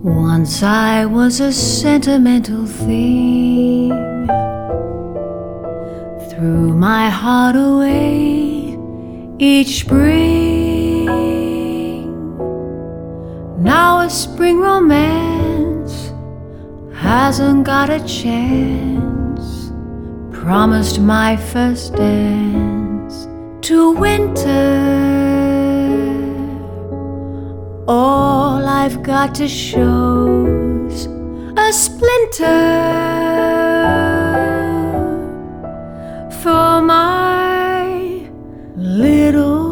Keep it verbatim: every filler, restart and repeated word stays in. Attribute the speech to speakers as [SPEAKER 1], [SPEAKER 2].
[SPEAKER 1] Once I was a sentimental thing, threw my heart away each spring. Now a spring romance hasn't got a chance, promised my first dance to winter. All I've got to show's a splinter for my little